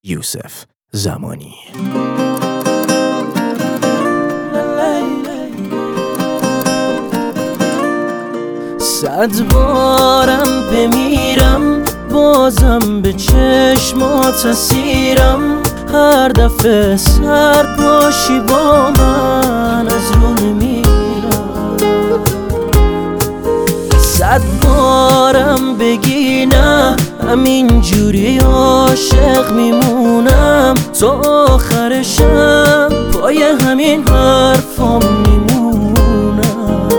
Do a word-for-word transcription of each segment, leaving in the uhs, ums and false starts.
یوسف زمانی. صد بارم بمیرم بازم به چشمات اسیرم، هر دفعه سر باشی با من از رو نمیرم. صد بارم بگی نه همین جوری عاشق میمونم، تا آخرشم پای همین حرفام میمونم.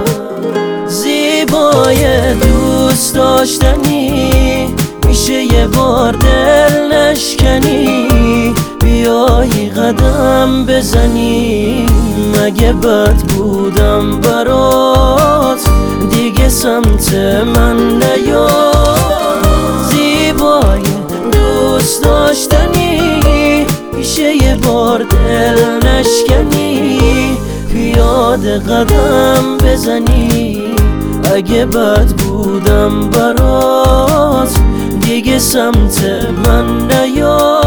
زیبای دوست داشتنی میشه یه بار دل نشکنی، بیایی قدم بزنی. مگه بد بودم برات دیگه سمت من نیا. زیبای دوست داشتنی میشه یه بار دل نشکنی، پیاده قدم بزنی. اگه بد بودم برات دیگه سمت من نیا.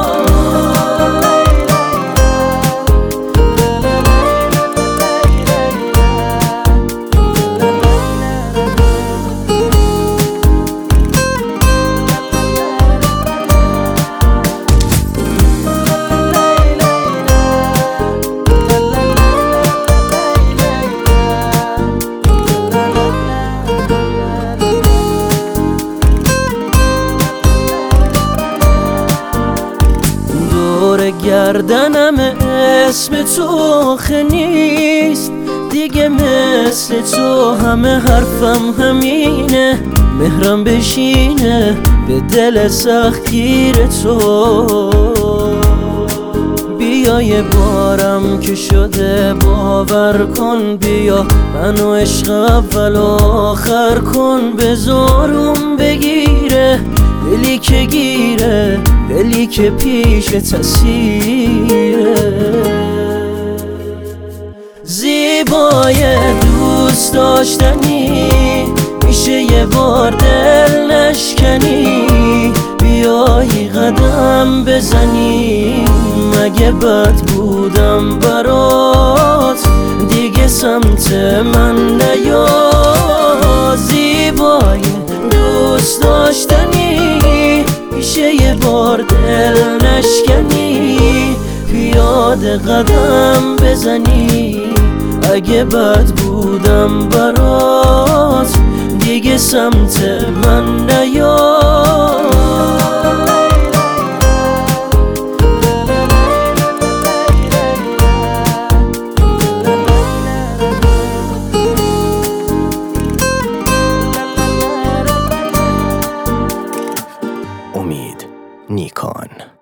گردنم اسم تو آخه نیست دیگه، مثل تو همه حرفم همینه. مهرم بشینه به دل سختگیر تو، بیا یه بارم که شده باور کن. بیا منو عشق اول و آخر کن، بذارم بگیره دلی که گیره، دلی که پیش تسیره. زیبای دوست داشتنی میشه یه بار دل نشکنی، بیایی قدم بزنی. مگه بد بودم برات دیگه سمت من نیا. زیبای دوست داشتنی میشه یه بار دل نشکنی، پیاده قدم بزنی. اگه بد بودم برات دیگه سمت من نیا. امید نیکان.